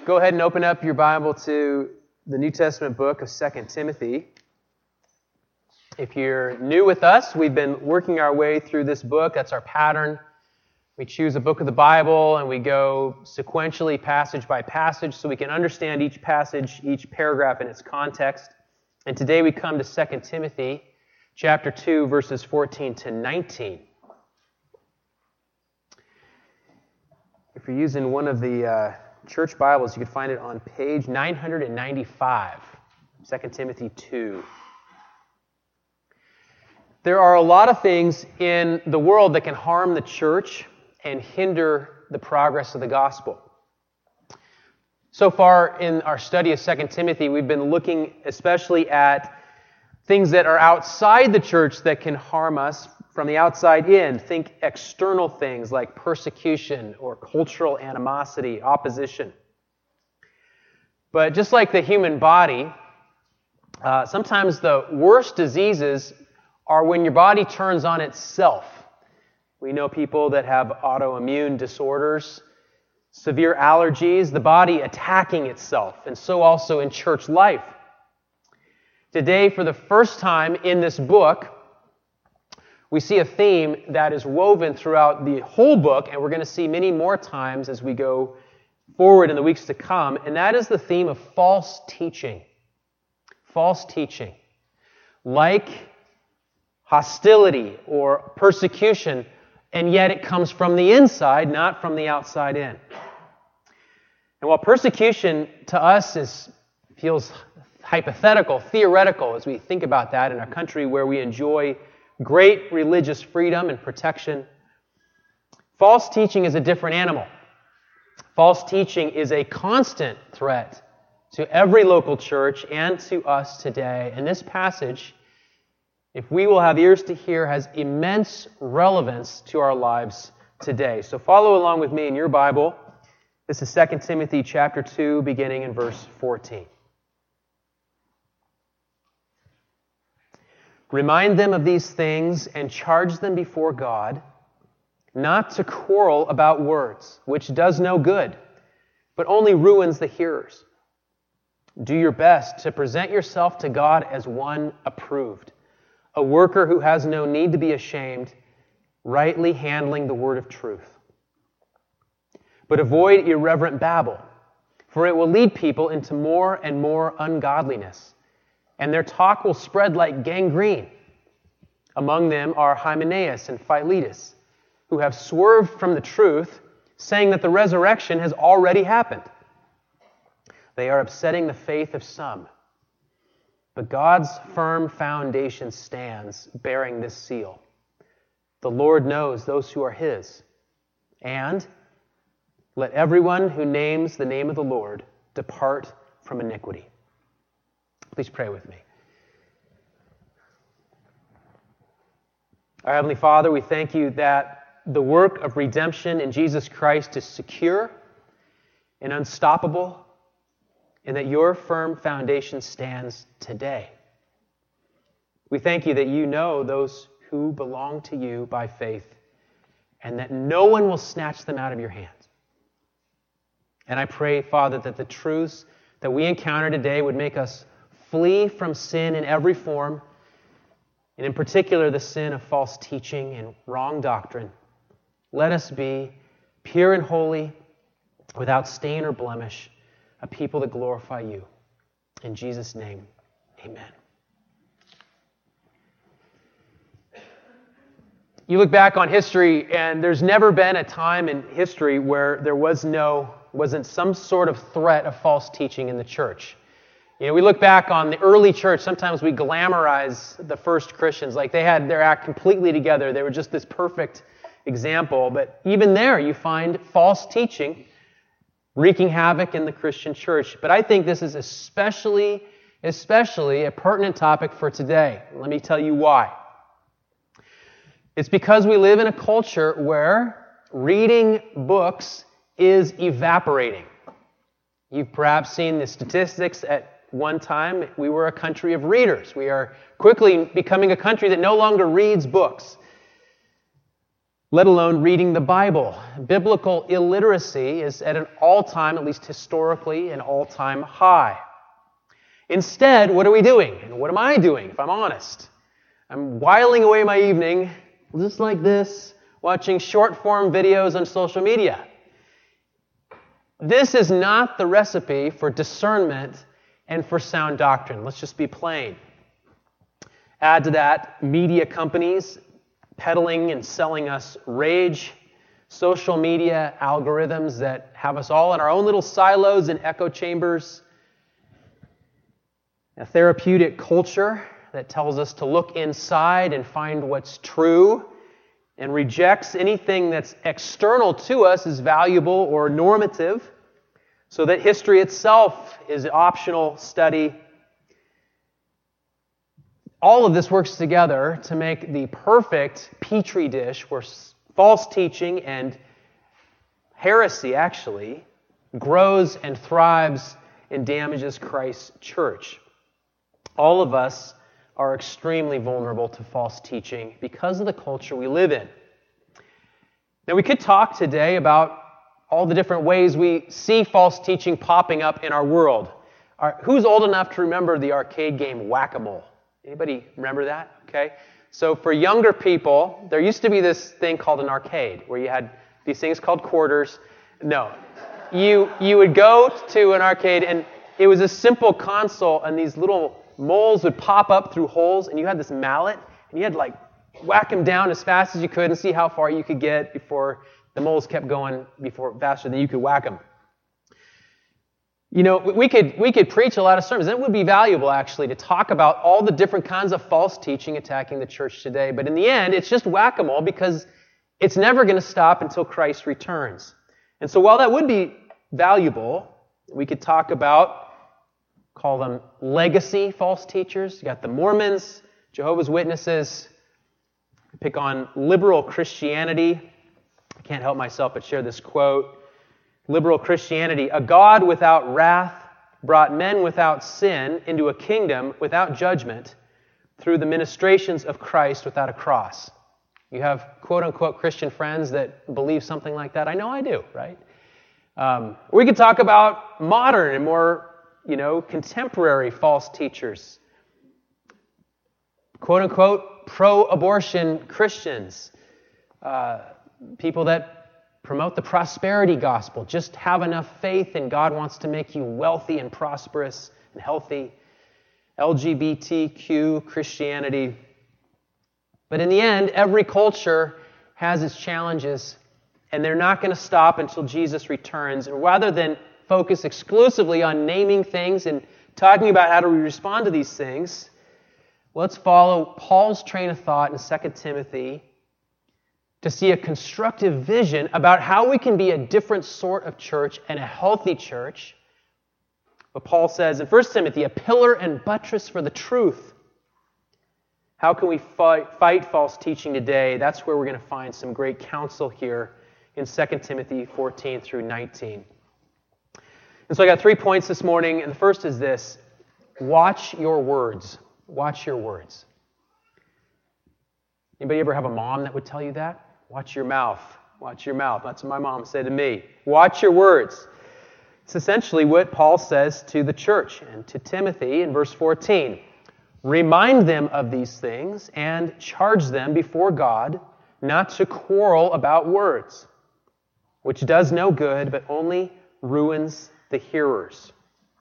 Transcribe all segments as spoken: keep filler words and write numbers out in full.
Go ahead and open up your Bible to the New Testament book of Second Timothy. If you're new with us, we've been working our way through this book. That's our pattern. We choose a book of the Bible and we go sequentially passage by passage so we can understand each passage, each paragraph in its context. And today we come to Second Timothy chapter two, verses fourteen to nineteen. If you're using one of the uh, church Bibles, you can find it on page nine ninety-five, Second Timothy two. There are a lot of things in the world that can harm the church and hinder the progress of the gospel. So far in our study of Second Timothy, we've been looking especially at things that are outside the church that can harm us from the outside in. Think external things like persecution or cultural animosity, opposition. But just like the human body, uh, sometimes the worst diseases are when your body turns on itself. We know people that have autoimmune disorders, severe allergies, the body attacking itself, and so also in church life. Today, for the first time in this book, we see a theme that is woven throughout the whole book, and we're going to see many more times as we go forward in the weeks to come, and that is the theme of false teaching. False teaching. Like hostility or persecution, and yet it comes from the inside, not from the outside in. And while persecution to us is feels hypothetical, theoretical, as we think about that in a country where we enjoy great religious freedom and protection, false teaching is a different animal. False teaching is a constant threat to every local church and to us today. And this passage, if we will have ears to hear, has immense relevance to our lives today. So follow along with me in your Bible. This is Second Timothy chapter two, beginning in verse fourteen. Remind them of these things and charge them before God, not to quarrel about words, which does no good, but only ruins the hearers. Do your best to present yourself to God as one approved, a worker who has no need to be ashamed, rightly handling the word of truth. But avoid irreverent babble, for it will lead people into more and more ungodliness, and their talk will spread like gangrene. Among them are Hymenaeus and Philetus, who have swerved from the truth, saying that the resurrection has already happened. They are upsetting the faith of some. But God's firm foundation stands, bearing this seal. The Lord knows those who are His. And let everyone who names the name of the Lord depart from iniquity. Please pray with me. Our Heavenly Father, we thank you that the work of redemption in Jesus Christ is secure and unstoppable, and that your firm foundation stands today. We thank you that you know those who belong to you by faith, and that no one will snatch them out of your hands. And I pray, Father, that the truths that we encounter today would make us flee from sin in every form, and in particular the sin of false teaching and wrong doctrine. Let us be pure and holy, without stain or blemish, a people that glorify you. In Jesus' name, amen. You look back on history, and there's never been a time in history where there was no, wasn't some sort of threat of false teaching in the church. You know, we look back on the early church, sometimes we glamorize the first Christians, like they had their act completely together. They were just this perfect example. But even there, you find false teaching wreaking havoc in the Christian church. But I think this is especially, especially a pertinent topic for today. Let me tell you why. It's because we live in a culture where reading books is evaporating. You've perhaps seen the statistics. At one time, we were a country of readers. We are quickly becoming a country that no longer reads books. let alone reading the Bible. Biblical illiteracy is at an all-time, at least historically, an all-time high. Instead, what are we doing? And what am I doing, if I'm honest? I'm whiling away my evening, just like this, watching short-form videos on social media. This is not the recipe for discernment and for sound doctrine. Let's just be plain. Add to that media companies peddling and selling us rage, social media algorithms that have us all in our own little silos and echo chambers, a therapeutic culture that tells us to look inside and find what's true and rejects anything that's external to us as valuable or normative, so that history itself is an optional study. All of this works together to make the perfect petri dish where false teaching and heresy actually grows and thrives and damages Christ's church. All of us are extremely vulnerable to false teaching because of the culture we live in. Now, we could talk today about all the different ways we see false teaching popping up in our world. Are, who's old enough to remember the arcade game Whack-A-Mole? Anybody remember that? Okay. So for younger people, there used to be this thing called an arcade where you had these things called quarters. No. You, you would go to an arcade and it was a simple console and these little moles would pop up through holes and you had this mallet and you had to like whack them down as fast as you could and see how far you could get before the moles kept going before faster than you could whack them. You know, we could we could preach a lot of sermons. It would be valuable, actually, to talk about all the different kinds of false teaching attacking the church today. But in the end, it's just whack-a-mole because it's never going to stop until Christ returns. And so while that would be valuable, we could talk about, call them legacy false teachers. You got the Mormons, Jehovah's Witnesses. Pick on liberal Christianity. I can't help myself but share this quote. Liberal Christianity, a God without wrath brought men without sin into a kingdom without judgment through the ministrations of Christ without a cross. You have quote-unquote Christian friends that believe something like that. I know I do, right? Um, we could talk about modern and more, you know, contemporary false teachers. Quote-unquote pro-abortion Christians. Uh, people that promote the prosperity gospel. Just have enough faith and God wants to make you wealthy and prosperous and healthy. L G B T Q Christianity. But in the end, every culture has its challenges and they're not going to stop until Jesus returns. And rather than focus exclusively on naming things and talking about how do we respond to these things, let's follow Paul's train of thought in Second Timothy to see a constructive vision about how we can be a different sort of church and a healthy church. What Paul says in First Timothy, a pillar and buttress for the truth. How can we fight, fight false teaching today? That's where we're going to find some great counsel here in Second Timothy fourteen through nineteen. And so I got three points this morning, and the first is this: watch your words. Watch your words. Anybody ever have a mom that would tell you that? Watch your mouth. Watch your mouth. That's what my mom said to me. Watch your words. It's essentially what Paul says to the church and to Timothy in verse fourteen. Remind them of these things and charge them before God not to quarrel about words, which does no good but only ruins the hearers.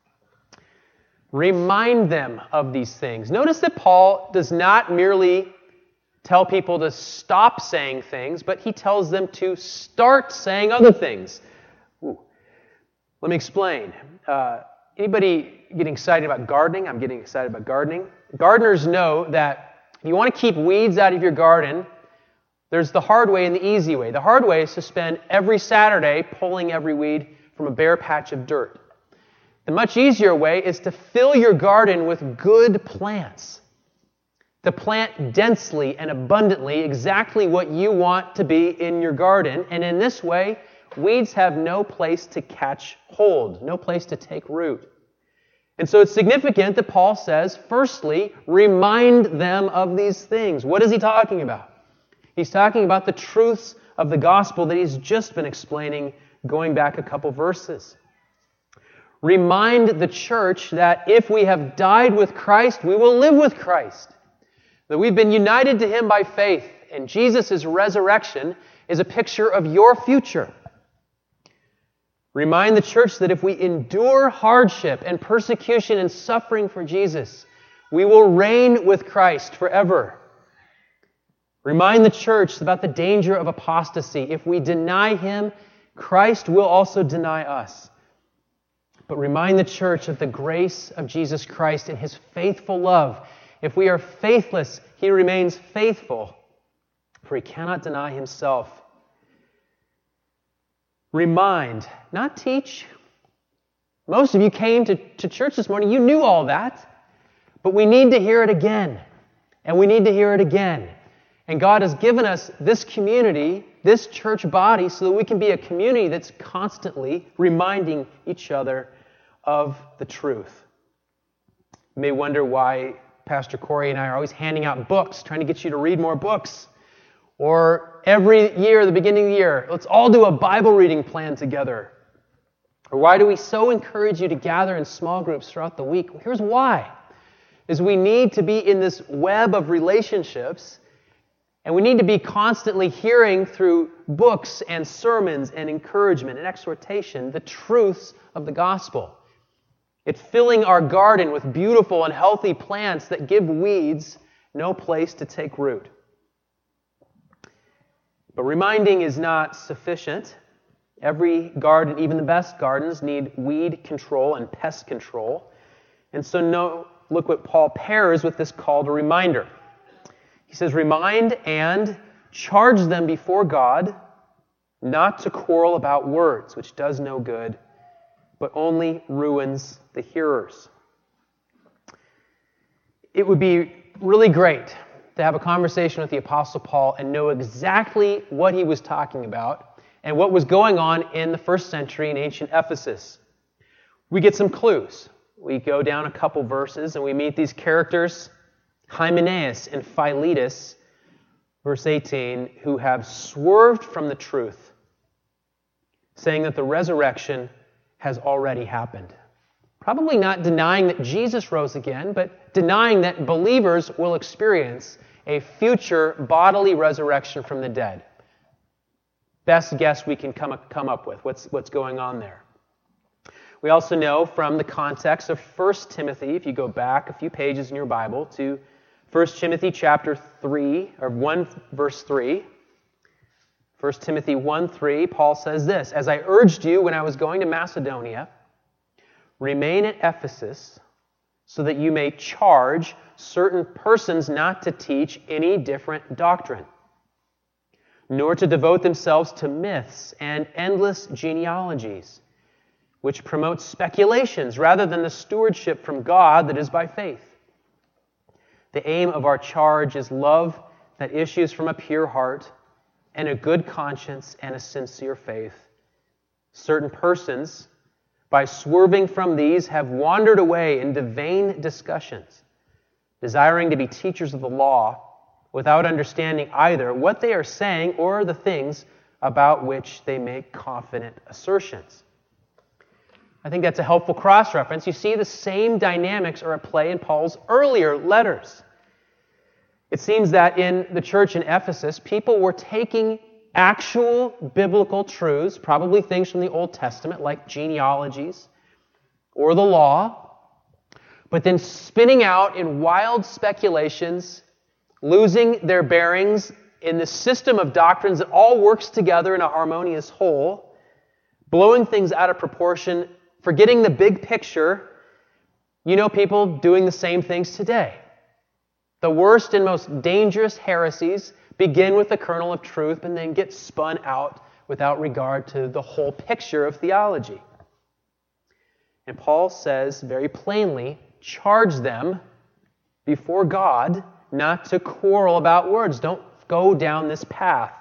Remind them of these things. Notice that Paul does not merely tell people to stop saying things, but he tells them to start saying other things. Ooh. Let me explain. Uh, anybody getting excited about gardening? I'm getting excited about gardening. Gardeners know that if you want to keep weeds out of your garden, there's the hard way and the easy way. The hard way is to spend every Saturday pulling every weed from a bare patch of dirt. The much easier way is to fill your garden with good plants. To plant densely and abundantly exactly what you want to be in your garden. And in this way, weeds have no place to catch hold, no place to take root. And so it's significant that Paul says, firstly, remind them of these things. What is he talking about? He's talking about the truths of the gospel that he's just been explaining going back a couple verses. Remind the church that if we have died with Christ, we will live with Christ. That we've been united to him by faith, and Jesus' resurrection is a picture of your future. Remind the church that if we endure hardship and persecution and suffering for Jesus, we will reign with Christ forever. Remind the church about the danger of apostasy. If we deny him, Christ will also deny us. But remind the church of the grace of Jesus Christ and his faithful love. If we are faithless, he remains faithful, for he cannot deny himself. Remind, not teach. Most of you came to, to church this morning, you knew all that. But we need to hear it again. And we need to hear it again. And God has given us this community, this church body, so that we can be a community that's constantly reminding each other of the truth. You may wonder why Pastor Corey and I are always handing out books, trying to get you to read more books. Or every year, the beginning of the year, let's all do a Bible reading plan together. Or why do we so encourage you to gather in small groups throughout the week? Well, here's why. Is we need to be in this web of relationships, and we need to be constantly hearing through books and sermons and encouragement and exhortation the truths of the gospel. It's filling our garden with beautiful and healthy plants that give weeds no place to take root. But reminding is not sufficient. Every garden, even the best gardens, need weed control and pest control. And so no, look what Paul pairs with this call to reminder. He says, remind and charge them before God not to quarrel about words, which does no good, but only ruins the hearers. It would be really great to have a conversation with the Apostle Paul and know exactly what he was talking about and what was going on in the first century in ancient Ephesus. We get some clues. We go down a couple verses and we meet these characters, Hymenaeus and Philetus, verse eighteen, who have swerved from the truth, saying that the resurrection has already happened. Probably not denying that Jesus rose again, but denying that believers will experience a future bodily resurrection from the dead. Best guess we can come, come up with. What's, what's going on there? We also know from the context of First Timothy, if you go back a few pages in your Bible to First Timothy chapter three, or one verse three. First Timothy one three, Paul says this, "As I urged you when I was going to Macedonia, remain at Ephesus so that you may charge certain persons not to teach any different doctrine, nor to devote themselves to myths and endless genealogies, which promote speculations rather than the stewardship from God that is by faith. The aim of our charge is love that issues from a pure heart and a good conscience and a sincere faith. Certain persons, by swerving from these, have wandered away into vain discussions, desiring to be teachers of the law without understanding either what they are saying or the things about which they make confident assertions." I think that's a helpful cross-reference. You see the same dynamics are at play in Paul's earlier letters. It seems that in the church in Ephesus, people were taking actual biblical truths, probably things from the Old Testament like genealogies or the law, but then spinning out in wild speculations, losing their bearings in the system of doctrines that all works together in a harmonious whole, blowing things out of proportion, forgetting the big picture. You know people doing the same things today. The worst and most dangerous heresies begin with the kernel of truth and then get spun out without regard to the whole picture of theology. And Paul says very plainly, charge them before God not to quarrel about words. Don't go down this path.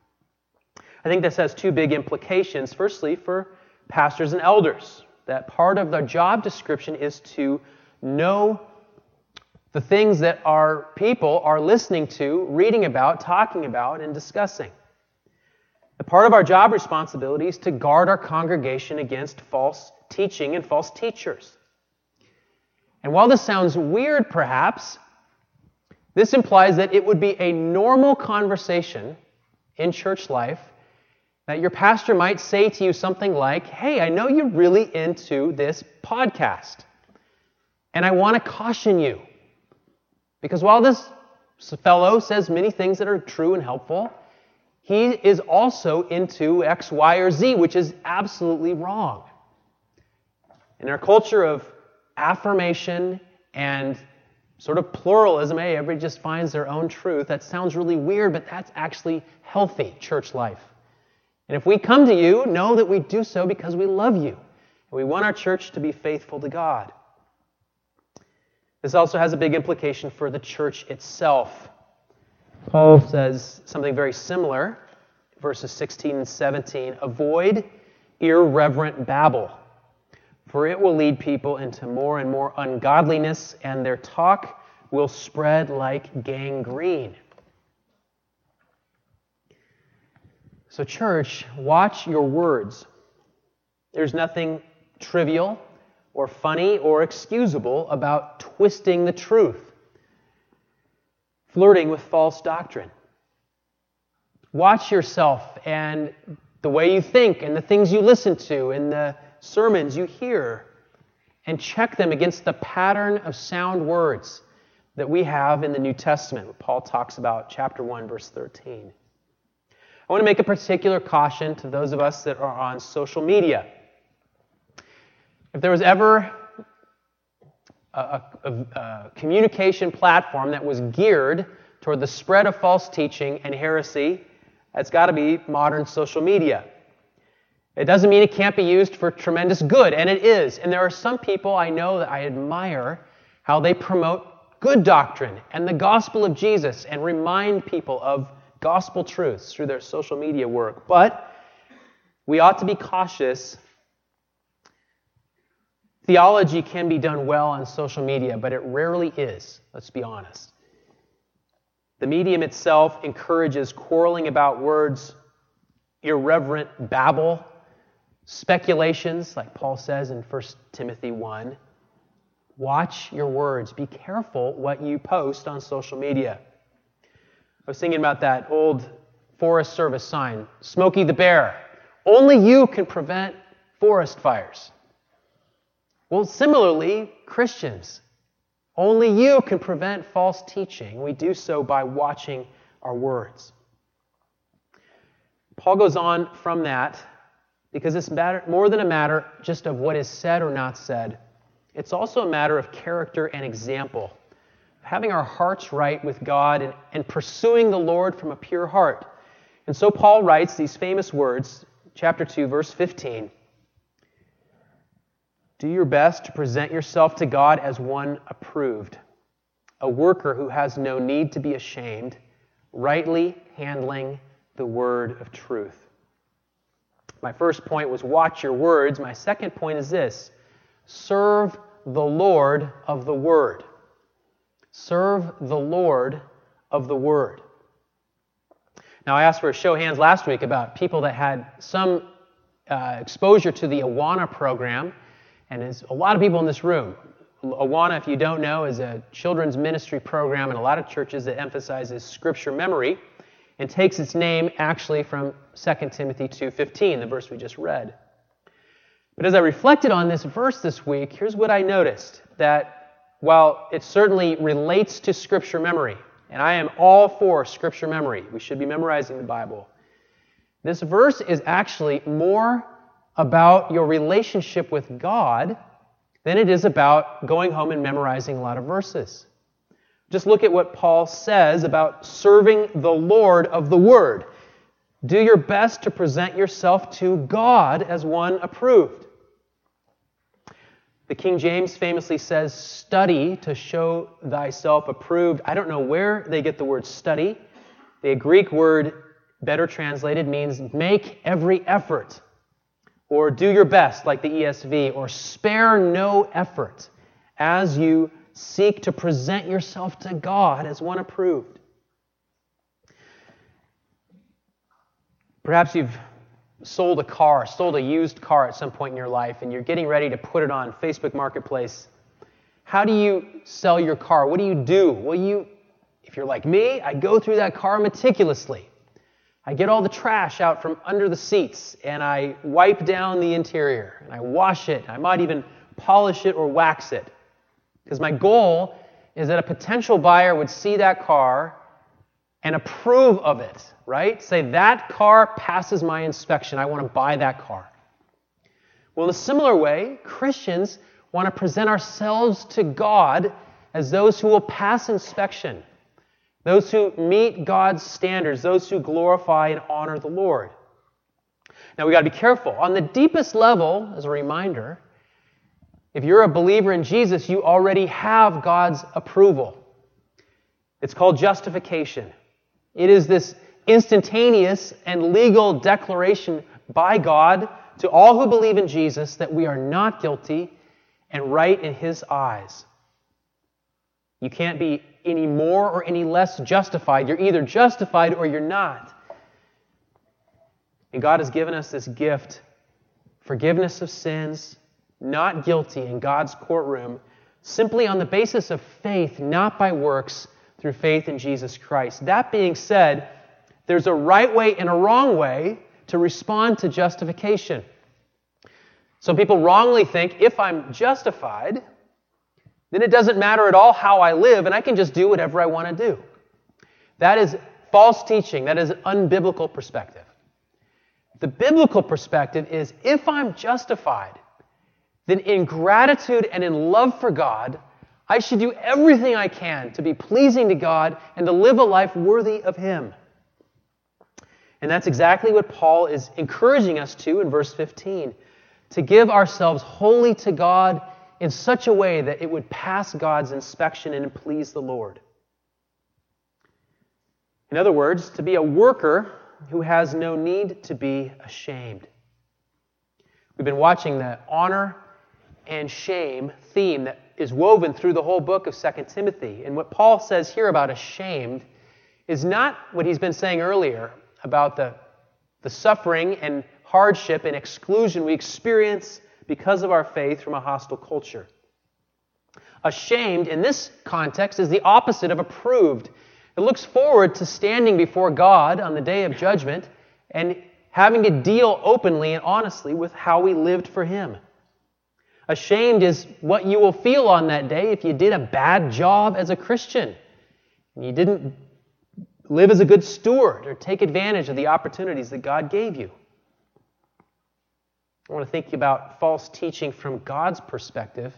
I think this has two big implications. Firstly, for pastors and elders, that part of their job description is to know the things that our people are listening to, reading about, talking about, and discussing. The part of our job responsibility is to guard our congregation against false teaching and false teachers. And while this sounds weird, perhaps, this implies that it would be a normal conversation in church life that your pastor might say to you something like, "Hey, I know you're really into this podcast, and I want to caution you. Because while this fellow says many things that are true and helpful, he is also into X, Y, or Z, which is absolutely wrong." In our culture of affirmation and sort of pluralism, hey, everybody just finds their own truth, that sounds really weird, but that's actually healthy church life. And if we come to you, know that we do so because we love you. And we want our church to be faithful to God. This also has a big implication for the church itself. Paul says something very similar, verses sixteen and seventeen. "Avoid irreverent babble, for it will lead people into more and more ungodliness, and their talk will spread like gangrene." So church, watch your words. There's nothing trivial or funny or excusable about twisting the truth, flirting with false doctrine. Watch yourself and the way you think and the things you listen to and the sermons you hear, and check them against the pattern of sound words that we have in the New Testament, what Paul talks about, chapter one, verse thirteen. I want to make a particular caution to those of us that are on social media. If there was ever a, a, a communication platform that was geared toward the spread of false teaching and heresy, it's got to be modern social media. It doesn't mean it can't be used for tremendous good, and it is. And there are some people I know that I admire how they promote good doctrine and the gospel of Jesus and remind people of gospel truths through their social media work. But we ought to be cautious. Theology can be done well on social media, but it rarely is, let's be honest. The medium itself encourages quarreling about words, irreverent babble, speculations, like Paul says in First Timothy one. Watch your words. Be careful what you post on social media. I was thinking about that old Forest Service sign, Smokey the Bear. Only you can prevent forest fires. Well, similarly, Christians, only you can prevent false teaching. We do so by watching our words. Paul goes on from that because it's matter, more than a matter just of what is said or not said. It's also a matter of character and example. Having our hearts right with God and, and pursuing the Lord from a pure heart. And so Paul writes these famous words, chapter two, verse fifteen. "Do your best to present yourself to God as one approved, a worker who has no need to be ashamed, rightly handling the word of truth." My first point was watch your words. My second point is this: serve the Lord of the word. Serve the Lord of the word. Now, I asked for a show of hands last week about people that had some uh, exposure to the Awana program, and there's a lot of people in this room. Awana, if you don't know, is a children's ministry program in a lot of churches that emphasizes scripture memory and takes its name actually from Second Timothy two fifteen, the verse we just read. But as I reflected on this verse this week, here's what I noticed, that while it certainly relates to scripture memory, and I am all for scripture memory, we should be memorizing the Bible, this verse is actually more about your relationship with God than it is about going home and memorizing a lot of verses. Just look at what Paul says about serving the Lord of the Word. Do your best to present yourself to God as one approved. The King James famously says, "Study to show thyself approved." I don't know where they get the word study. The Greek word, better translated, means make every effort, or do your best, like the E S V, or spare no effort as you seek to present yourself to God as one approved. Perhaps you've sold a car, sold a used car at some point in your life, and you're getting ready to put it on Facebook Marketplace. How do you sell your car? What do you do? Well, you, if you're like me, I go through that car meticulously. I get all the trash out from under the seats, and I wipe down the interior, and I wash it. I might even polish it or wax it. Because my goal is that a potential buyer would see that car and approve of it, right? Say, that car passes my inspection. I want to buy that car. Well, in a similar way, Christians want to present ourselves to God as those who will pass inspection, those who meet God's standards, those who glorify and honor the Lord. Now, we've got to be careful. On the deepest level, as a reminder, if you're a believer in Jesus, you already have God's approval. It's called justification. It is this instantaneous and legal declaration by God to all who believe in Jesus that we are not guilty and right in His eyes. You can't be any more or any less justified. You're either justified or you're not. And God has given us this gift, forgiveness of sins, not guilty in God's courtroom, simply on the basis of faith, not by works, through faith in Jesus Christ. That being said, there's a right way and a wrong way to respond to justification. Some people wrongly think if I'm justified, then it doesn't matter at all how I live, and I can just do whatever I want to do. That is false teaching. That is an unbiblical perspective. The biblical perspective is if I'm justified, then in gratitude and in love for God, I should do everything I can to be pleasing to God and to live a life worthy of Him. And that's exactly what Paul is encouraging us to in verse fifteen, to give ourselves wholly to God in such a way that it would pass God's inspection and please the Lord. In other words, to be a worker who has no need to be ashamed. We've been watching the honor and shame theme that is woven through the whole book of Second Timothy. And what Paul says here about ashamed is not what he's been saying earlier about the, the suffering and hardship and exclusion we experience because of our faith from a hostile culture. Ashamed in this context is the opposite of approved. It looks forward to standing before God on the day of judgment and having to deal openly and honestly with how we lived for Him. Ashamed is what you will feel on that day if you did a bad job as a Christian and you didn't live as a good steward or take advantage of the opportunities that God gave you. I want to think about false teaching from God's perspective.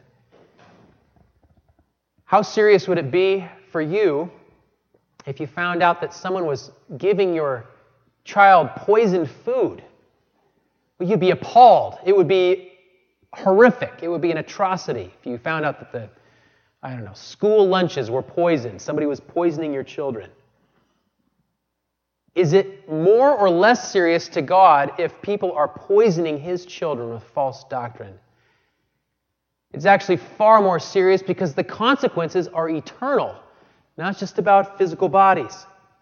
How serious would it be for you if you found out that someone was giving your child poisoned food? Well, you'd be appalled. It would be horrific. It would be an atrocity if you found out that the, I don't know, school lunches were poisoned. Somebody was poisoning your children. Is it more or less serious to God if people are poisoning His children with false doctrine? It's actually far more serious because the consequences are eternal, not just about physical bodies.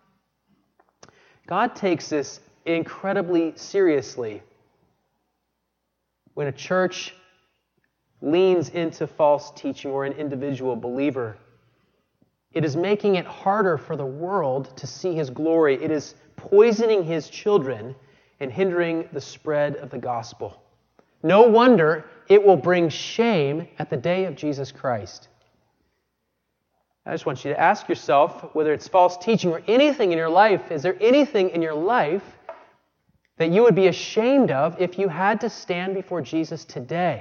God takes this incredibly seriously when a church leans into false teaching or an individual believer. It is making it harder for the world to see His glory. It is poisoning His children and hindering the spread of the gospel. No wonder it will bring shame at the day of Jesus Christ. I just want you to ask yourself, whether it's false teaching or anything in your life, is there anything in your life that you would be ashamed of if you had to stand before Jesus today?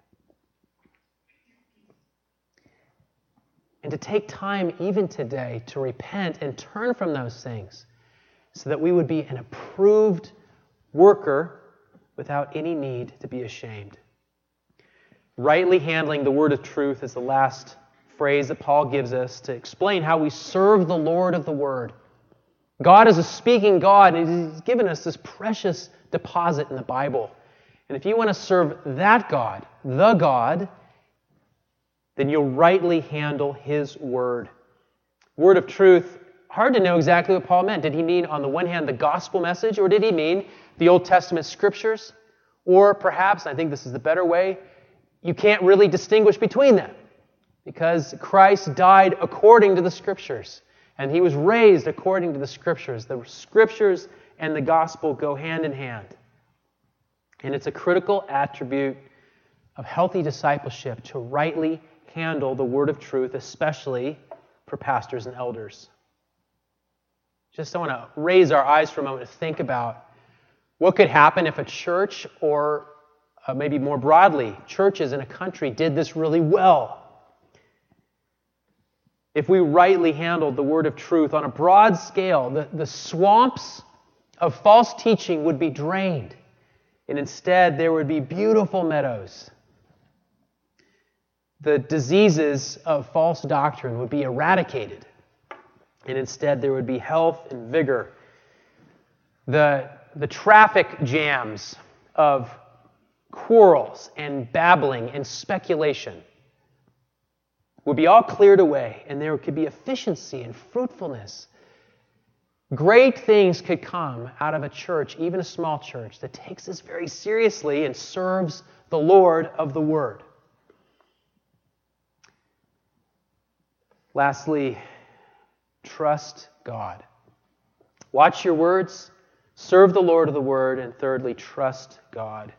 And to take time even today to repent and turn from those things so that we would be an approved worker without any need to be ashamed. Rightly handling the word of truth is the last phrase that Paul gives us to explain how we serve the Lord of the Word. God is a speaking God, and He's given us this precious deposit in the Bible. And if you want to serve that God, the God, then you'll rightly handle His Word. Word of truth hard to know exactly what Paul meant. Did he mean, on the one hand, the gospel message, or did he mean the Old Testament scriptures? Or perhaps, I think this is the better way, you can't really distinguish between them because Christ died according to the scriptures and he was raised according to the scriptures. The scriptures and the gospel go hand in hand. And it's a critical attribute of healthy discipleship to rightly handle the word of truth, especially for pastors and elders. Just I want to raise our eyes for a moment to think about what could happen if a church, or uh, maybe more broadly, churches in a country did this really well. If we rightly handled the word of truth on a broad scale, the, the swamps of false teaching would be drained, and instead there would be beautiful meadows. The diseases of false doctrine would be eradicated, and instead there would be health and vigor. The, the traffic jams of quarrels and babbling and speculation would be all cleared away, and there could be efficiency and fruitfulness. Great things could come out of a church, even a small church, that takes this very seriously and serves the Lord of the Word. Lastly, trust God. Watch your words, serve the Lord of the Word, and thirdly, trust God.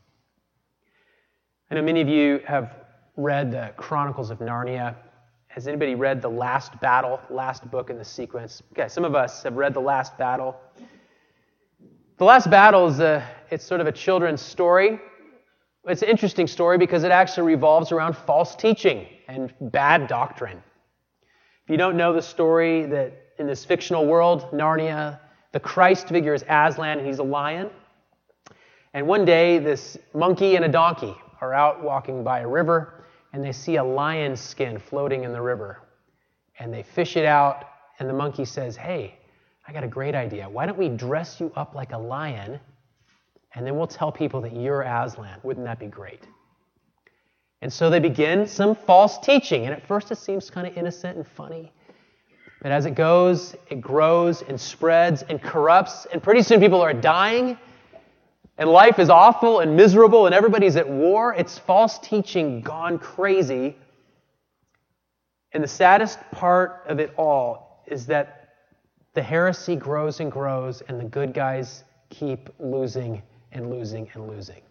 I know many of you have read the Chronicles of Narnia. Has anybody read The Last Battle, last book in the sequence? Okay, some of us have read The Last Battle. The Last Battle is a, it's sort of a children's story. It's an interesting story because it actually revolves around false teaching and bad doctrine. If you don't know the story, that in this fictional world, Narnia, the Christ figure is Aslan, and he's a lion. And one day, this monkey and a donkey are out walking by a river, and they see a lion's skin floating in the river. And they fish it out, and the monkey says, "Hey, I got a great idea. Why don't we dress you up like a lion, and then we'll tell people that you're Aslan. Wouldn't that be great?" And so they begin some false teaching. And at first it seems kind of innocent and funny. But as it goes, it grows and spreads and corrupts. And pretty soon people are dying. And life is awful and miserable. And everybody's at war. It's false teaching gone crazy. And the saddest part of it all is that the heresy grows and grows. And the good guys keep losing and losing and losing.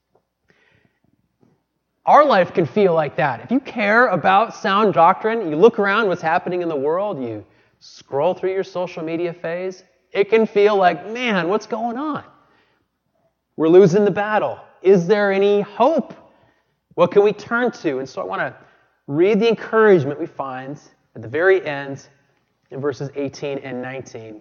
Our life can feel like that. If you care about sound doctrine, you look around what's happening in the world, you scroll through your social media phase, it can feel like, man, what's going on? We're losing the battle. Is there any hope? What can we turn to? And so I want to read the encouragement we find at the very end in verses eighteen and nineteen.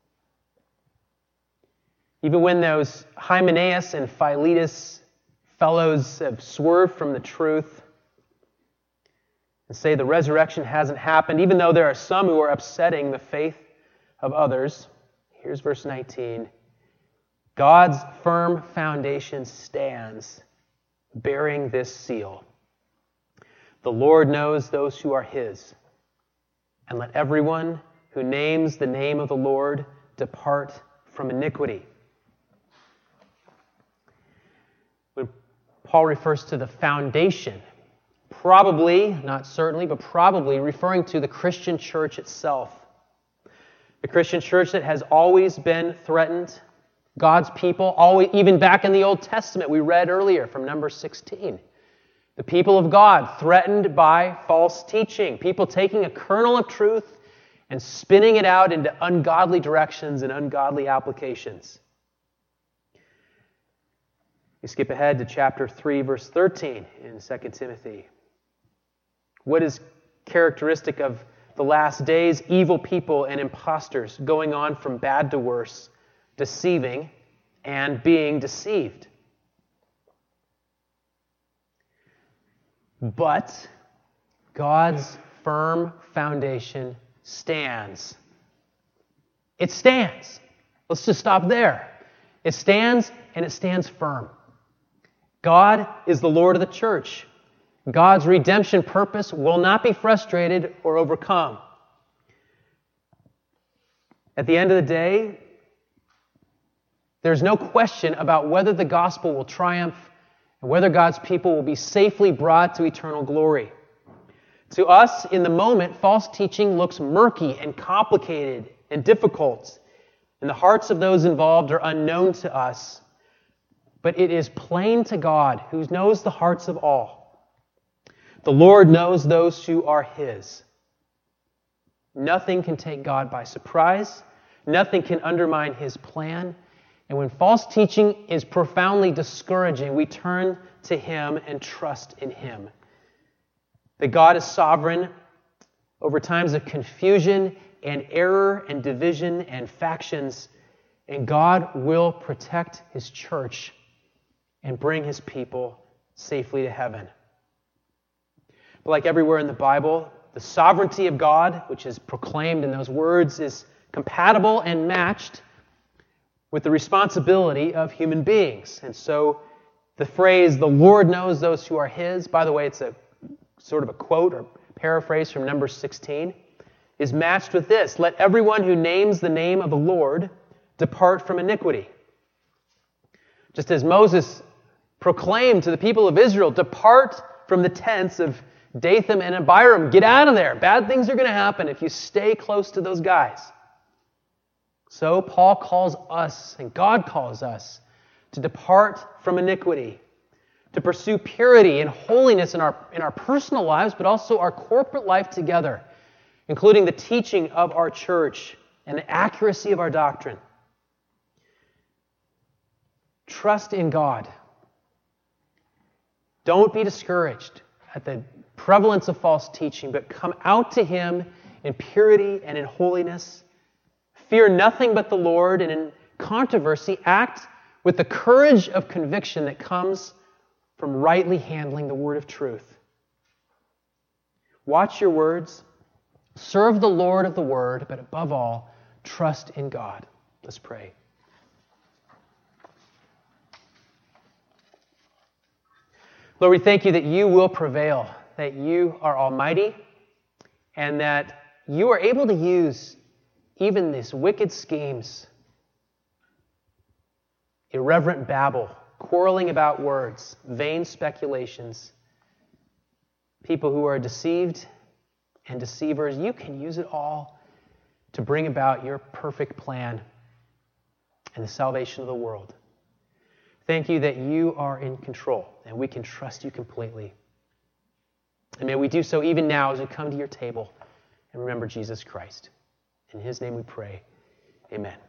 Even when those Hymenaeus and Philetus fellows have swerved from the truth and say the resurrection hasn't happened, even though there are some who are upsetting the faith of others. Here's verse nineteen. God's firm foundation stands, bearing this seal. The Lord knows those who are his, and let everyone who names the name of the Lord depart from iniquity. When Paul refers to the foundation, probably, not certainly, but probably referring to the Christian church itself. The Christian church that has always been threatened. God's people, always, even back in the Old Testament, we read earlier from Numbers sixteen. The people of God threatened by false teaching. People taking a kernel of truth and spinning it out into ungodly directions and ungodly applications. We skip ahead to chapter three, verse thirteen in Second Timothy. What is characteristic of the last days? Evil people and impostors going on from bad to worse, deceiving and being deceived. But God's firm foundation stands. It stands. Let's just stop there. It stands, and it stands firm. God is the Lord of the church. God's redemption purpose will not be frustrated or overcome. At the end of the day, there's no question about whether the gospel will triumph and whether God's people will be safely brought to eternal glory. To us, in the moment, false teaching looks murky and complicated and difficult, and the hearts of those involved are unknown to us. But it is plain to God, who knows the hearts of all. The Lord knows those who are His. Nothing can take God by surprise. Nothing can undermine His plan. And when false teaching is profoundly discouraging, we turn to Him and trust in Him. That God is sovereign over times of confusion and error and division and factions, and God will protect His church and bring His people safely to heaven. But like everywhere in the Bible, the sovereignty of God, which is proclaimed in those words, is compatible and matched with the responsibility of human beings. And so the phrase, "the Lord knows those who are His," by the way, it's a sort of a quote or paraphrase from Numbers sixteen, is matched with this: "Let everyone who names the name of the Lord depart from iniquity." Just as Moses proclaimed to the people of Israel, "Depart from the tents of Dathan and Abiram. Get out of there. Bad things are going to happen if you stay close to those guys." So Paul calls us, and God calls us, to depart from iniquity, to pursue purity and holiness in our, in our personal lives, but also our corporate life together, including the teaching of our church and the accuracy of our doctrine. Trust in God. Don't be discouraged at the prevalence of false teaching, but come out to Him in purity and in holiness. Fear nothing but the Lord, and in controversy, act with the courage of conviction that comes from rightly handling the word of truth. Watch your words, serve the Lord of the word, but above all, trust in God. Let's pray. Lord, we thank You that You will prevail, that You are almighty, and that You are able to use even these wicked schemes, irreverent babble, quarreling about words, vain speculations, people who are deceived and deceivers. You can use it all to bring about Your perfect plan and the salvation of the world. Thank You that You are in control and we can trust You completely. And may we do so even now as we come to Your table and remember Jesus Christ. In His name we pray. Amen.